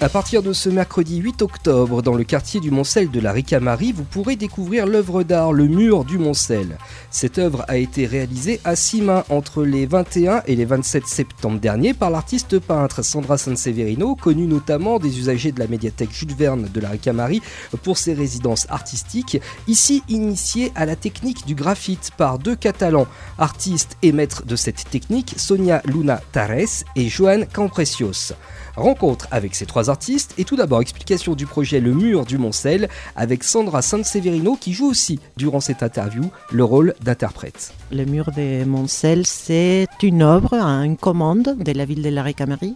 À partir de ce mercredi 8 octobre, dans le quartier du Moncel de la Ricamarie, vous pourrez découvrir l'œuvre d'art Le Mur du Moncel. Cette œuvre a été réalisée à 6 mains entre les 21 et les 27 septembre dernier par l'artiste peintre Sandra Sanseverino, connue notamment des usagers de la médiathèque Jules Verne de la Ricamarie pour ses résidences artistiques, ici initiée à la technique du graphite par 2 Catalans, artistes et maîtres de cette technique, Sonia Luna Tarrés et Joan Camprecios. Rencontre avec ces 3 artistes et tout d'abord explication du projet Le Mur du Moncel avec Sandra Sanseverino qui joue aussi durant cette interview le rôle d'interprète. Le Mur du Moncel, c'est une œuvre, une commande de la ville de la Ricamarie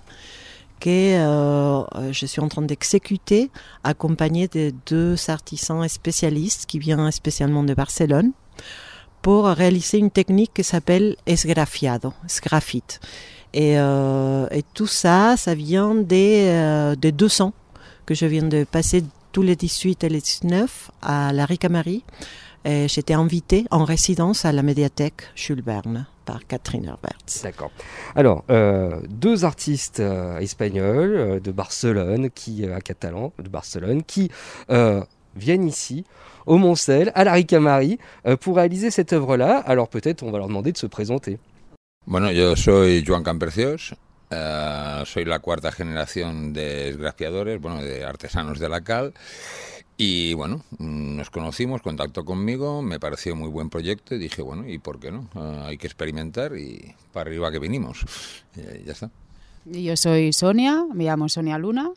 que je suis en train d'exécuter accompagnée de 2 artisans spécialistes qui viennent spécialement de Barcelone pour réaliser une technique qui s'appelle esgrafiado, sgraphite. Et tout ça vient des 200 que je viens de passer tous les 18 et les 19 à la Ricamarie. Et j'étais invitée en résidence à la médiathèque Jules Verne par Catherine Herberts. D'accord. Alors, 2 artistes espagnols de Barcelone, catalans de Barcelone, qui viennent ici au Moncel, à la Ricamarie, pour réaliser cette œuvre-là. Alors peut-être on va leur demander de se présenter. Bueno, yo soy Joan Camprecios, soy la 4ª generación de esgrafiadores, de artesanos de la cal, y bueno, nos conocimos, contactó conmigo, me pareció muy buen proyecto y dije, ¿y por qué no? Hay que experimentar y para arriba que vinimos, ya está. Yo soy Sonia, me llamo Sonia Luna.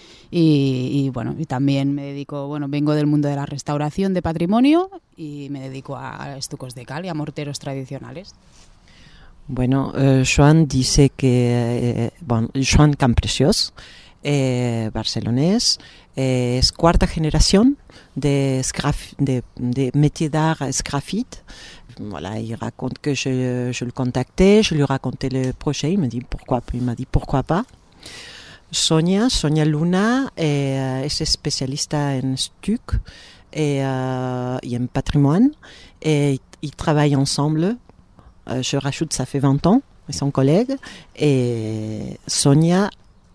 Y también me dedico, vengo del mundo de la restauración de patrimonio y me dedico a estucos de cal y a morteros tradicionales. Bueno, Joan dice que, Joan Camprecios, barcelonés, es 4ª generación de métier d'art graphite. Voilà, il raconte que je le contactais, je lui racontais le projet, il m'a dit pourquoi pas. Sonia Luna es especialista en stuc y en patrimoine et ils travaillent ensemble. Je rajoute, ça fait 20 ans, ils sont collègues. Et Sonia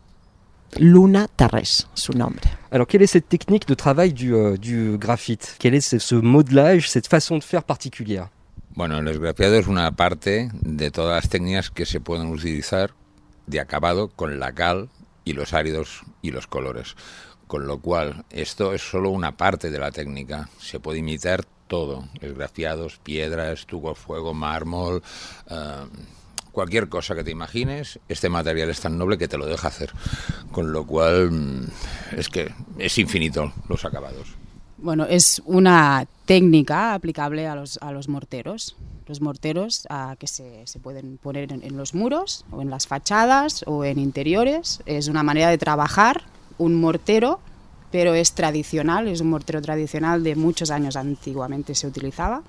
Luna Tarrés, son nombre. Alors, quelle est cette technique de travail du graphite? Quel est ce modelage, cette façon de faire particulière? Bueno, el esgrafiado es una parte de todas las técnicas que se pueden utilizar de acabado con la cal y los áridos y los colores. Con lo cual, esto es solo una parte de la técnica. Se puede imitar todo, esgrafiados, piedra, estuco, fuego, mármol, cualquier cosa que te imagines, este material es tan noble que te lo deja hacer. Con lo cual, es que es infinito los acabados. Bueno, es una técnica aplicable a los morteros. Los morteros que se pueden poner en los muros o en las fachadas o en interiores. Es una manera de trabajar un mortero, pero es tradicional, es un mortero tradicional de muchos años, antiguamente se utilizaba,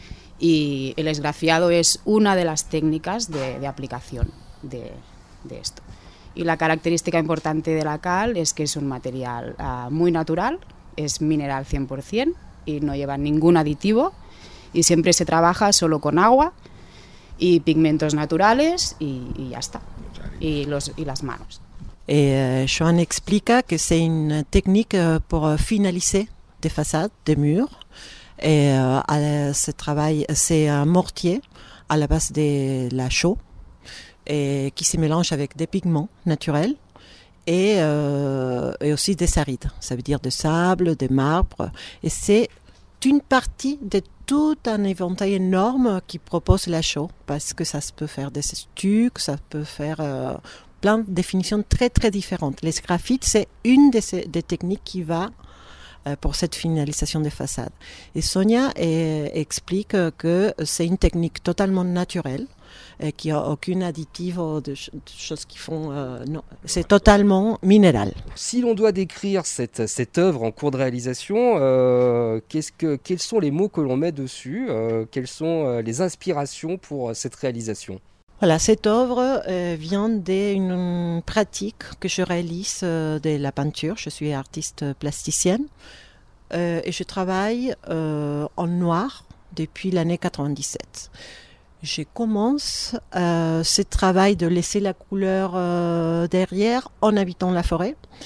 y el esgrafiado es una de las técnicas de aplicación de esto. Y la característica importante de la cal es que es un material muy natural, es mineral 100% y no lleva ningún aditivo, y siempre se trabaja solo con agua y pigmentos naturales y ya está, y las manos. Et Joan explique que c'est une technique pour finaliser des façades, des murs. Et ce travail, c'est un mortier à la base de la chaux et qui se mélange avec des pigments naturels et aussi des arides, ça veut dire de sable, de marbre. Et c'est une partie de tout un éventail énorme qui propose la chaux, parce que ça peut faire des stucs, ça peut faire plein de définitions très très différentes. Les graphites, c'est une des techniques qui va pour cette finalisation des façades. Et Sonia explique que c'est une technique totalement naturelle, qui n'a aucun additif ou de choses qui font... non, c'est totalement minéral. Si l'on doit décrire cette œuvre en cours de réalisation, quels sont les mots que l'on met dessus? Quelles sont les inspirations pour cette réalisation? Voilà, cette œuvre vient d'une pratique que je réalise de la peinture. Je suis artiste plasticienne et je travaille en noir depuis l'année 97. Je commence ce travail de laisser la couleur derrière en habitant la forêt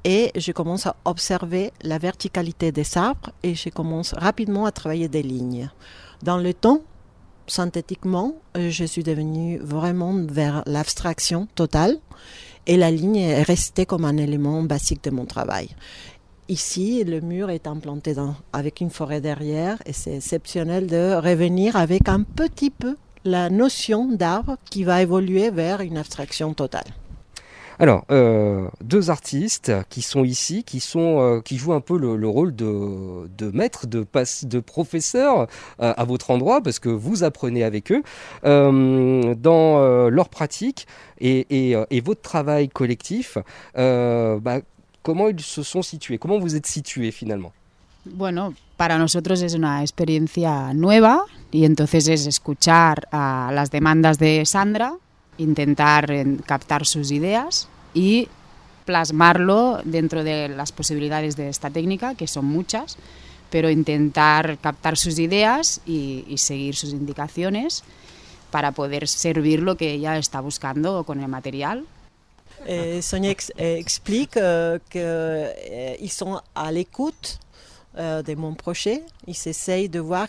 et je commence à observer la verticalité des arbres et je commence rapidement à travailler des lignes. Dans le temps, synthétiquement, je suis devenue vraiment vers l'abstraction totale et la ligne est restée comme un élément basique de mon travail. Ici, le mur est implanté avec une forêt derrière et c'est exceptionnel de revenir avec un petit peu la notion d'arbre qui va évoluer vers une abstraction totale. Alors, deux artistes qui sont ici, qui jouent un peu le rôle de maître, de professeur à votre endroit, parce que vous apprenez avec eux dans leur pratique et votre travail collectif. Comment ils se sont situés? Comment vous êtes situés finalement? Bueno, para nosotros es una experiencia nueva y entonces es escuchar a las demandas de Sandra, intentar captar sus ideas y plasmarlo dentro de las posibilidades de esta técnica, que son muchas, pero intentar captar sus ideas y seguir sus indicaciones para poder servir lo que ella está buscando con el material. Sonia explique qu'ils sont à l'écoute de mon projet. Ils essayent de voir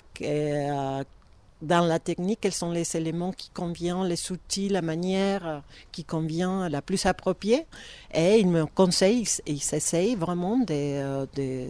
dans la technique quels sont les éléments qui conviennent, les outils, la manière qui convient la plus appropriée. Et ils me conseillent, ils essayent vraiment de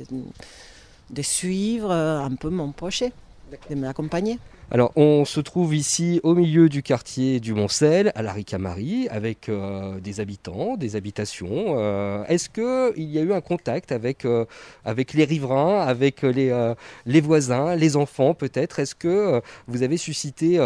suivre un peu mon projet, de m'accompagner. Alors, on se trouve ici au milieu du quartier du Moncel, à la Ricamarie, avec des habitants, des habitations. Est-ce qu'il y a eu un contact avec les riverains, avec les voisins, les enfants peut-être? Est-ce que vous avez suscité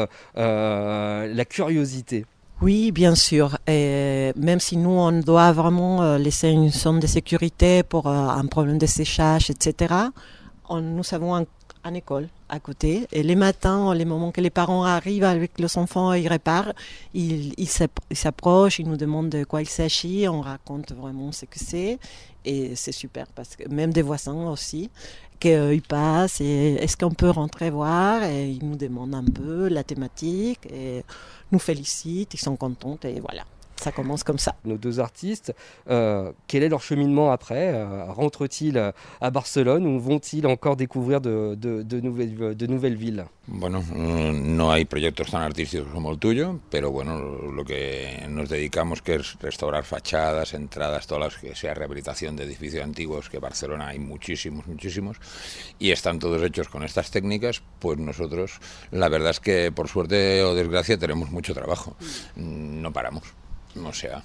la curiosité? Oui, bien sûr. Et même si nous, on doit vraiment laisser une zone de sécurité pour un problème de séchage, etc., nous avons une école à côté. Et les matins, les moments que les parents arrivent avec leurs enfants, ils réparent, ils s'approchent, ils nous demandent de quoi il s'agit, on raconte vraiment ce que c'est. Et c'est super, parce que même des voisins aussi, qu'ils passent et est-ce qu'on peut rentrer voir, et ils nous demandent un peu la thématique et nous félicitent, ils sont contents et voilà. Ça commence comme ça. Nos deux artistes, quel est leur cheminement après? Rentrent-ils à Barcelone ou vont-ils encore découvrir de nouvelles villes? Bueno, no hay proyectos tan artísticos como el tuyo, pero bueno, lo que nos dedicamos, que es restaurar fachadas, entradas, todas las que sea rehabilitación de edificios antiguos, que en Barcelona hay muchísimos, y están todos hechos con estas técnicas, pues nosotros, la verdad es que por suerte o desgracia tenemos mucho trabajo, no paramos. O sea.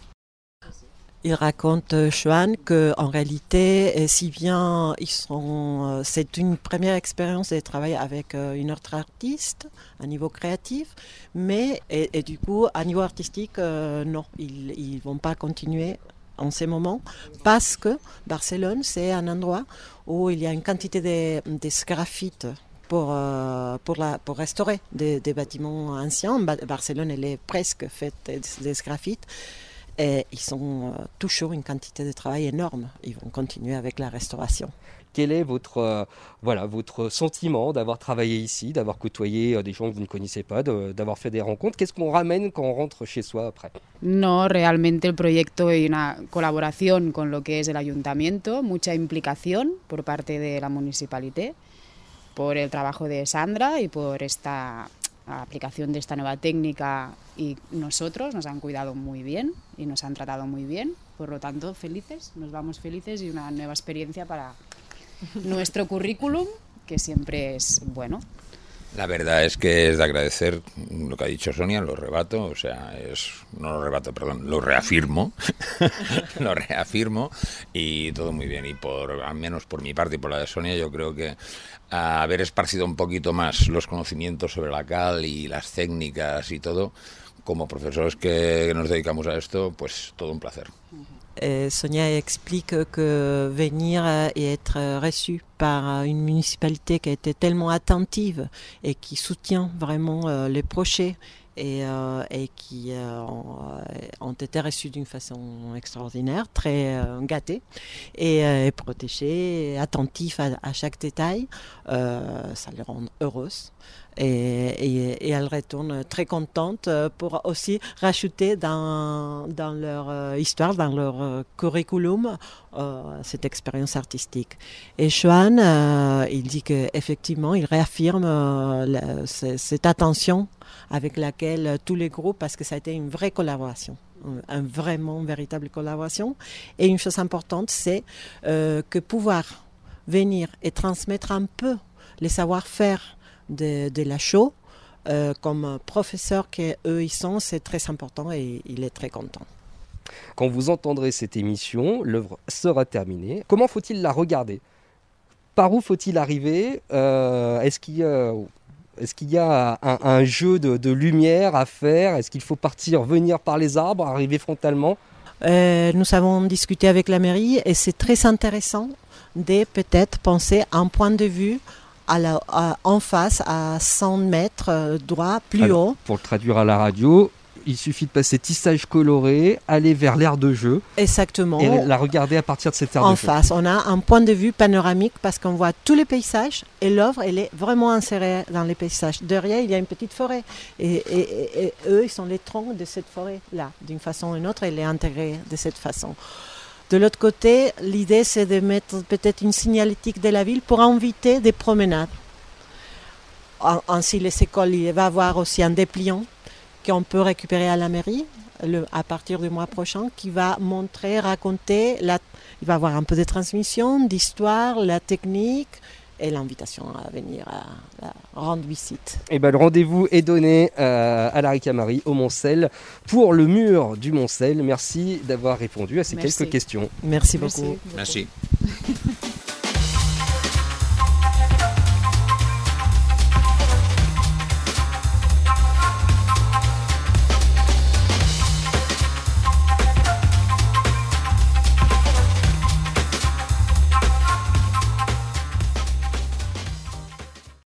Il raconte, Joan, qu'en réalité, si bien c'est une première expérience de travailler avec une autre artiste à niveau créatif, mais et du coup, à niveau artistique, non, ils vont pas continuer en ce moment, parce que Barcelone, c'est un endroit où il y a une quantité de sgraffites pour restaurer des bâtiments anciens. Barcelone, elle est presque faite des sgraffites. Et ils ont toujours une quantité de travail énorme. Ils vont continuer avec la restauration. Quel est votre sentiment d'avoir travaillé ici, d'avoir côtoyé des gens que vous ne connaissez pas, d'avoir fait des rencontres? Qu'est-ce qu'on ramène quand on rentre chez soi après? No, realmente el proyecto hay una colaboración con lo que es el ayuntamiento, mucha implicación por parte de la municipalité, por el trabajo de Sandra y por esta aplicación de esta nueva técnica, y nosotros nos han cuidado muy bien y nos han tratado muy bien, por lo tanto felices, nos vamos felices y una nueva experiencia para nuestro currículum, que siempre es bueno. La verdad es que es de agradecer lo que ha dicho Sonia, lo rebato, o sea, lo reafirmo, lo reafirmo, y todo muy bien. Y al menos por mi parte y por la de Sonia, yo creo que haber esparcido un poquito más los conocimientos sobre la cal y las técnicas y todo, como profesores que nos dedicamos a esto, pues todo un placer. Sonia explique que venir et être reçu par une municipalité qui a été tellement attentive et qui soutient vraiment les projets et qui ont été reçus d'une façon extraordinaire, très gâtés et protégés, attentifs à chaque détail. Ça les rend heureuses. Et elles retournent très contentes pour aussi rajouter dans leur histoire, dans leur curriculum, cette expérience artistique. Et Johan, il dit qu'effectivement, il réaffirme cette attention avec laquelle tous les groupes, parce que ça a été une vraie collaboration, une véritable collaboration. Et une chose importante, c'est que pouvoir venir et transmettre un peu les savoir-faire de la show, comme professeurs qu'eux ils sont, c'est très important et il est très content. Quand vous entendrez cette émission, l'œuvre sera terminée. Comment faut-il la regarder ? Par où faut-il arriver ? Est-ce qu'il y a un jeu de lumière à faire ? Est-ce qu'il faut venir par les arbres, arriver frontalement ? Nous avons discuté avec la mairie et c'est très intéressant de peut-être penser à un point de vue en face, à 100 mètres droit, plus haut. Pour le traduire à la radio, il suffit de passer tissage coloré, aller vers l'aire de jeu. Exactement. Et la regarder à partir de cette aire de jeu. En face, on a un point de vue panoramique parce qu'on voit tous les paysages et l'œuvre, elle est vraiment insérée dans les paysages. Derrière, il y a une petite forêt. Et eux, ils sont les troncs de cette forêt-là. D'une façon ou d'une autre, elle est intégrée de cette façon. De l'autre côté, l'idée, c'est de mettre peut-être une signalétique de la ville pour inviter des promenades. Ainsi, les écoles, il va y avoir aussi un dépliant qu'on peut récupérer à la mairie à partir du mois prochain, qui va montrer, raconter, il va y avoir un peu de transmission, d'histoire, la technique et l'invitation à venir à rendre visite. Et le rendez-vous est donné à la Ricamarie, au Moncel, pour le mur du Moncel. Merci d'avoir répondu à ces quelques questions. Merci beaucoup. Merci.